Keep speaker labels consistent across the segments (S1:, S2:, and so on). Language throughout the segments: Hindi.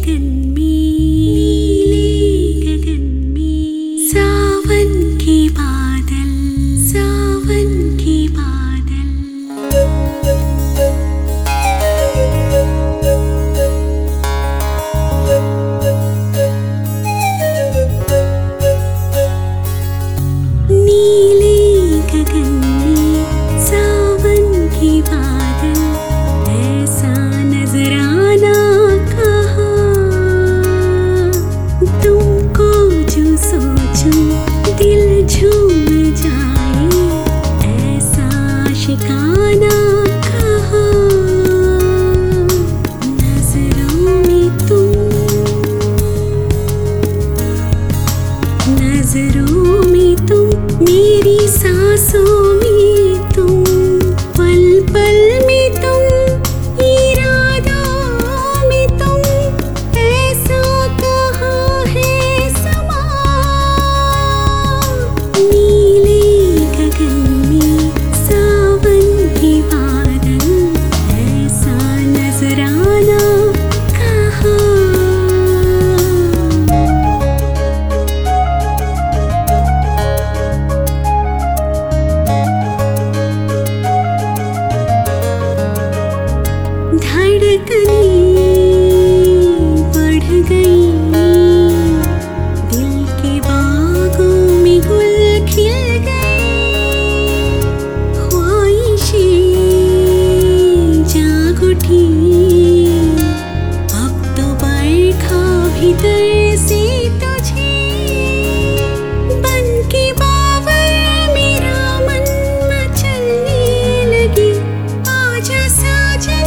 S1: गगन में सावन के बादल, सावन के बादल। नीले गगन में सावन के बादल, ऐसा नजराना कहाँ। तुमको जो सोचूं दिल झूम जाए, ऐसा शिकाना कहाँ। नजरों में तुम, नजरों में तुम, मेरी सांसों में तुम, पल पल में तुम, इरादों में तुम, ऐसा कहाँ है समा। नीले गगन में सावन के बादल, ऐसा नजराना कहाँ। धड़कनें बढ़ गई, दिल के बागों में गुल खिल गए। ख्वाहिशें जाग उठी, अब तो बरखा भीतर से तुझे। बन के बावर मेरा मन मचलने लगे, आजा साजन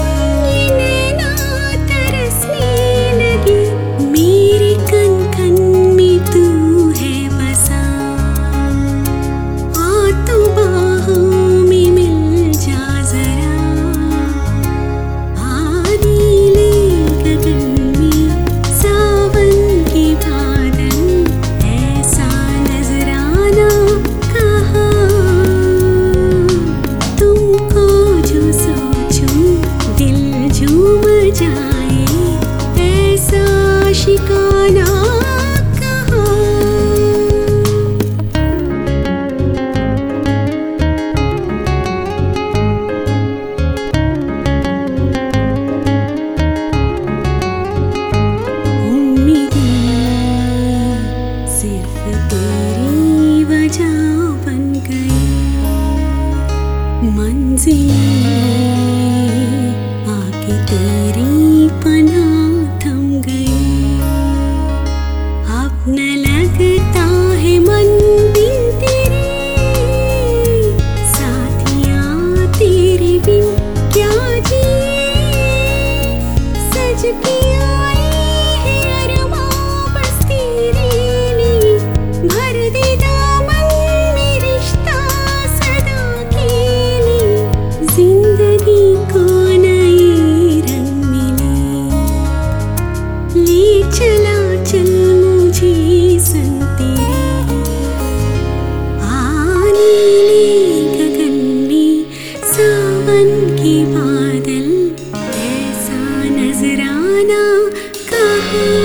S1: जाए, ऐसा शिकाना कहाँ। उम्मीदें सिर्फ तेरी वजह बन गई, मंजिलें आके तेरी पनाह थम गई। अब न लगता है मन बिन तेरे, साथियाँ तेरे बिन क्या जिए। सज के आए हैं अरमां बस तेरे लिए, भर दे दामन में रिश्ता सदा के लिए। जिंदगी को ले चला चल मुझे संग तेरे। नीले गगन में सावन के बादल, ऐसा नजराना कहाँ।